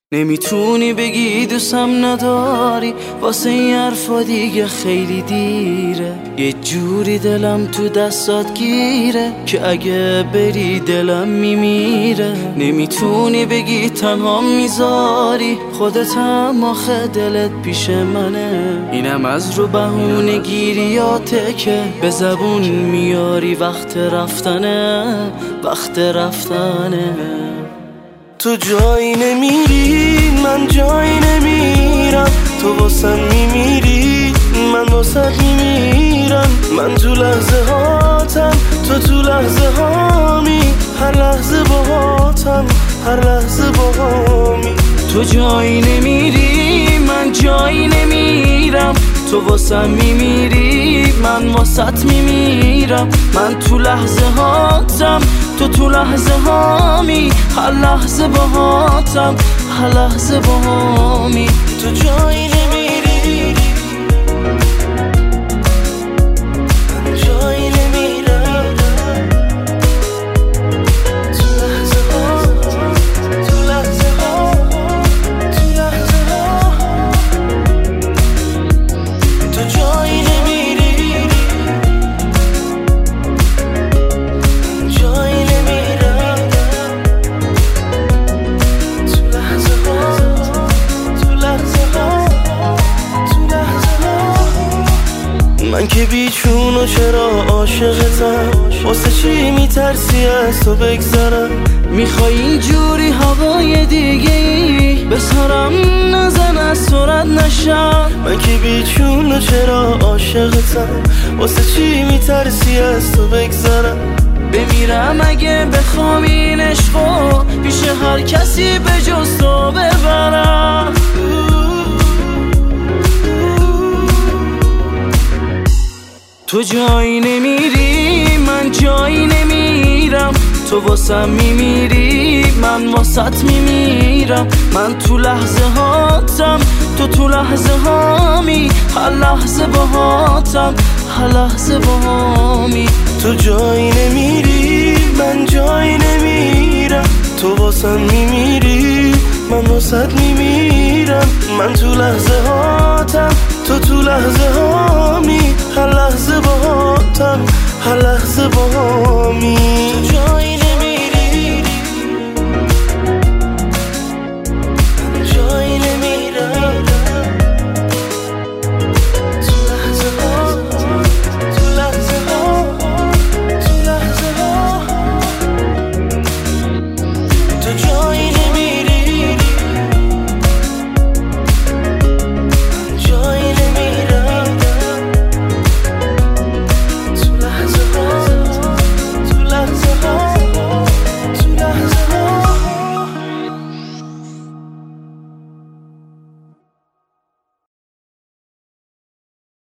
نمیتونی بگی دوستم نداری، واسه این حرفا دیگه خیلی دیره. یه جوری دلم تو دستات گیره که اگه بری دلم میمیره. نمیتونی بگی تنها میذاری، خودت هم آخه دلت پیش منه. اینم از رو بهونه گیریاته که به زبون میاری وقت رفتنه، وقت رفتنه. تو جایی نمیری، من جایی نمیرم. تو واسم میمیری، من واسط میمیرم. من تو لحظه هاتم، تو لحظه هامی. هر لحظه باهاتم، هر لحظه باهامی. تو جایی نمیری، من جایی نمیرم. تو واسم میمیری، من واسط میمیرم. من تو لحظه هاتم، تو لحظه هامی. هر لحظه باهاتم، هر لحظه باهامی. تو جایی نمیری، من جایی نمیرم. تو لحظه ها، تو لحظه ها، تو لحظه ها. تو جایی نمیری، من جایی نمیرم. تو لحظه ها، تو لحظه ها، تو لحظه ها. من که بیچون و چرا عاشقتم، واسه چی میترسی از تو بگذرم؟ میخوای اینجوری هوای دیگه ای به سرم نزن، از سرت نشم. من که بیچون و چرا عاشقتم، واسه چی میترسی از تو بگذرم؟ بمیرم اگه بخوام این عشقو پیش هر کسی به جز تو ببرم. تو جایی نمیری، من جایی نمیرم. تو واسم میمیری، من واسط میمیرم. من تو لحظه هاتم، تو لحظه هامی. هر لحظه باهاتم، هر لحظه باهامی. تو جایی نمیری، من جایی نمیرم. تو واسم میمیری، من واسط میمیرم. من تو لحظه هاتم، تو لحظه هامی. هر لحظه باهاتم، هر لحظه باهامی. تو جایی